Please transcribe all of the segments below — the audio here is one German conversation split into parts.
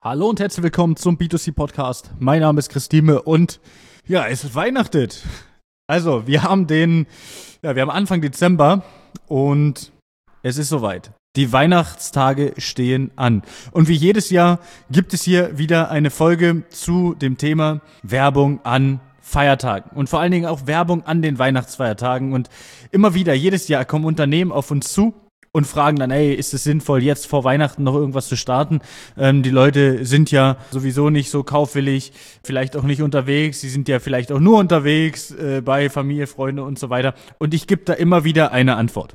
Hallo und herzlich willkommen zum B2C-Podcast. Mein Name ist Christine und ja, es ist Weihnachtet. Also, wir haben Anfang Dezember und es ist soweit. Die Weihnachtstage stehen an. Und wie jedes Jahr gibt es hier wieder eine Folge zu dem Thema Werbung an Feiertagen und vor allen Dingen auch Werbung an den Weihnachtsfeiertagen. Und immer wieder, jedes Jahr kommen Unternehmen auf uns zu und fragen dann, ist es sinnvoll, jetzt vor Weihnachten noch irgendwas zu starten? Die Leute sind ja sowieso nicht so kaufwillig, vielleicht auch nicht unterwegs. Sie sind ja vielleicht auch nur unterwegs bei Familie, Freunde und so weiter. Und ich gebe da immer wieder eine Antwort.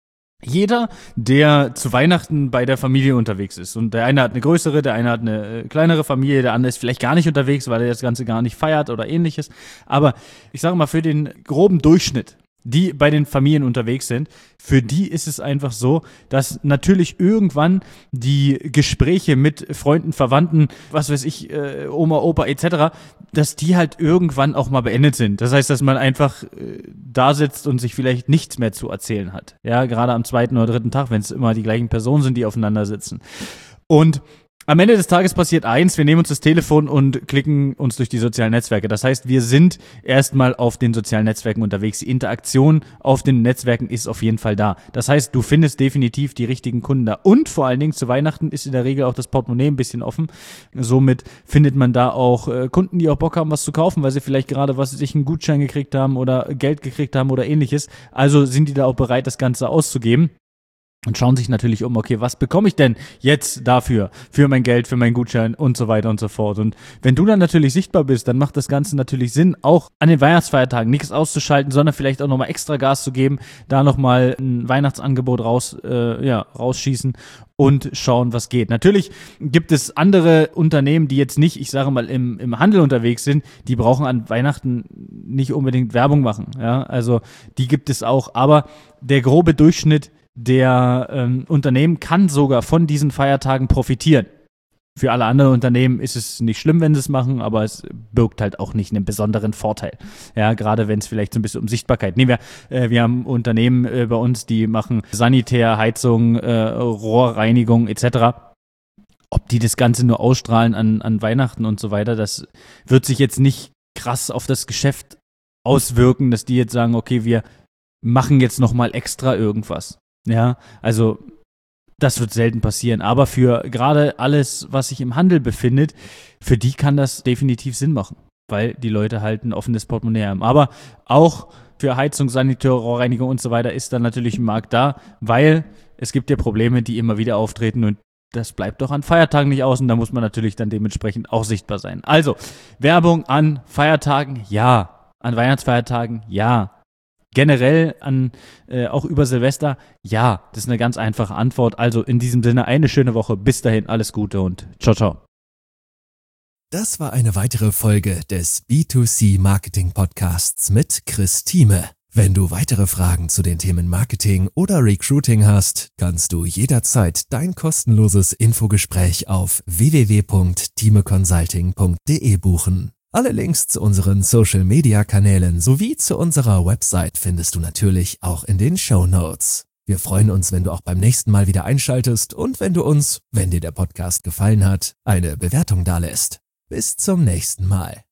Jeder, der zu Weihnachten bei der Familie unterwegs ist, und der eine hat eine größere, der eine hat eine kleinere Familie, der andere ist vielleicht gar nicht unterwegs, weil er das Ganze gar nicht feiert oder ähnliches. Aber ich sage mal, für den groben Durchschnitt, die bei den Familien unterwegs sind, für die ist es einfach so, dass natürlich irgendwann die Gespräche mit Freunden, Verwandten, was weiß ich, Oma, Opa etc., dass die halt irgendwann auch mal beendet sind. Das heißt, dass man einfach da sitzt und sich vielleicht nichts mehr zu erzählen hat. Ja, gerade am zweiten oder dritten Tag, wenn es immer die gleichen Personen sind, die aufeinander sitzen. Und am Ende des Tages passiert eins, wir nehmen uns das Telefon und klicken uns durch die sozialen Netzwerke. Das heißt, wir sind erstmal auf den sozialen Netzwerken unterwegs. Die Interaktion auf den Netzwerken ist auf jeden Fall da. Das heißt, du findest definitiv die richtigen Kunden da. Und vor allen Dingen zu Weihnachten ist in der Regel auch das Portemonnaie ein bisschen offen. Somit findet man da auch Kunden, die auch Bock haben, was zu kaufen, weil sie vielleicht gerade, einen Gutschein gekriegt haben oder Geld gekriegt haben oder ähnliches. Also sind die da auch bereit, das Ganze auszugeben. Und schauen sich natürlich um, okay, was bekomme ich denn jetzt dafür, für mein Geld, für meinen Gutschein und so weiter und so fort. Und wenn du dann natürlich sichtbar bist, dann macht das Ganze natürlich Sinn, auch an den Weihnachtsfeiertagen nichts auszuschalten, sondern vielleicht auch nochmal extra Gas zu geben, da nochmal ein Weihnachtsangebot rausschießen und schauen, was geht. Natürlich gibt es andere Unternehmen, die jetzt nicht, ich sage mal, im Handel unterwegs sind, die brauchen an Weihnachten nicht unbedingt Werbung machen. Ja, also die gibt es auch, aber der grobe Durchschnitt der Unternehmen kann sogar von diesen Feiertagen profitieren. Für alle anderen Unternehmen ist es nicht schlimm, wenn sie es machen, aber es birgt halt auch nicht einen besonderen Vorteil. Ja, gerade wenn es vielleicht so ein bisschen um Sichtbarkeit. Wir haben Unternehmen bei uns, die machen Sanitär, Heizung, Rohrreinigung etc. Ob die das Ganze nur ausstrahlen an Weihnachten und so weiter, das wird sich jetzt nicht krass auf das Geschäft auswirken, dass die jetzt sagen, okay, wir machen jetzt nochmal extra irgendwas. Ja, also das wird selten passieren, aber für gerade alles, was sich im Handel befindet, für die kann das definitiv Sinn machen, weil die Leute halt ein offenes Portemonnaie haben. Aber auch für Heizung, Sanitär, Rohrreinigung und so weiter ist dann natürlich ein Markt da, weil es gibt ja Probleme, die immer wieder auftreten und das bleibt doch an Feiertagen nicht aus und da muss man natürlich dann dementsprechend auch sichtbar sein. Also, Werbung an Feiertagen, ja. An Weihnachtsfeiertagen, ja. Generell auch über Silvester, ja, das ist eine ganz einfache Antwort. Also in diesem Sinne eine schöne Woche. Bis dahin, alles Gute und ciao, ciao. Das war eine weitere Folge des B2C Marketing Podcasts mit Chris Thieme. Wenn du weitere Fragen zu den Themen Marketing oder Recruiting hast, kannst du jederzeit dein kostenloses Infogespräch auf www.thiemeconsulting.de buchen. Alle Links zu unseren Social-Media-Kanälen sowie zu unserer Website findest du natürlich auch in den Shownotes. Wir freuen uns, wenn du auch beim nächsten Mal wieder einschaltest und wenn du uns, wenn dir der Podcast gefallen hat, eine Bewertung dalässt. Bis zum nächsten Mal.